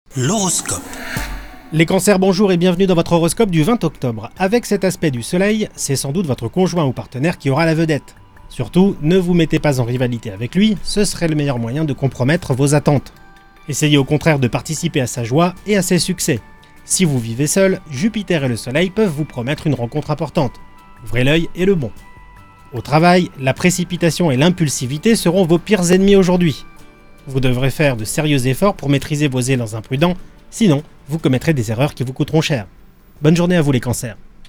L'horoscope. Les cancers, bonjour et bienvenue dans votre horoscope du 20 octobre. Avec cet aspect du soleil, c'est sans doute votre conjoint ou partenaire qui aura la vedette. Surtout, ne vous mettez pas en rivalité avec lui, ce serait le meilleur moyen de compromettre vos attentes. Essayez au contraire de participer à sa joie et à ses succès. Si vous vivez seul, Jupiter et le soleil peuvent vous promettre une rencontre importante. Ouvrez l'œil et le bon. Au travail, la précipitation et l'impulsivité seront vos pires ennemis aujourd'hui. Vous devrez faire de sérieux efforts pour maîtriser vos élans imprudents, sinon vous commettrez des erreurs qui vous coûteront cher. Bonne journée à vous les cancers.